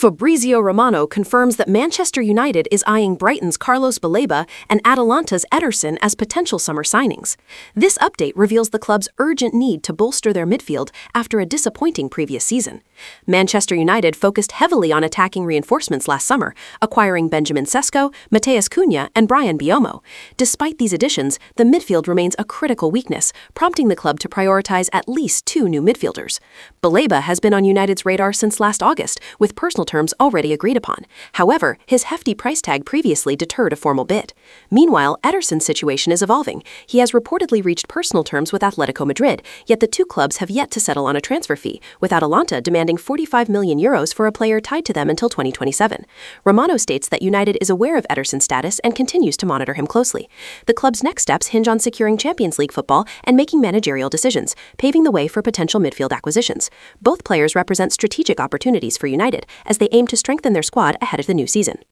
Fabrizio Romano confirms that Manchester United is eyeing Brighton's Carlos Baleba and Atalanta's Ederson as potential summer signings. This update reveals the club's urgent need to bolster their midfield after a disappointing previous season. Manchester United focused heavily on attacking reinforcements last summer, acquiring Benjamin Sesko, Matheus Cunha, and Bryan Mbeumo. Despite these additions, the midfield remains a critical weakness, prompting the club to prioritize at least 2 new midfielders. Baleba has been on United's radar since last August, with personal terms already agreed upon. However, his hefty price tag previously deterred a formal bid. Meanwhile, Ederson's situation is evolving. He has reportedly reached personal terms with Atletico Madrid, yet the two clubs have yet to settle on a transfer fee, with Atalanta demanding €45 million for a player tied to them until 2027. Romano states that United is aware of Ederson's status and continues to monitor him closely. The club's next steps hinge on securing Champions League football and making managerial decisions, paving the way for potential midfield acquisitions. Both players represent strategic opportunities for United, as they aim to strengthen their squad ahead of the new season.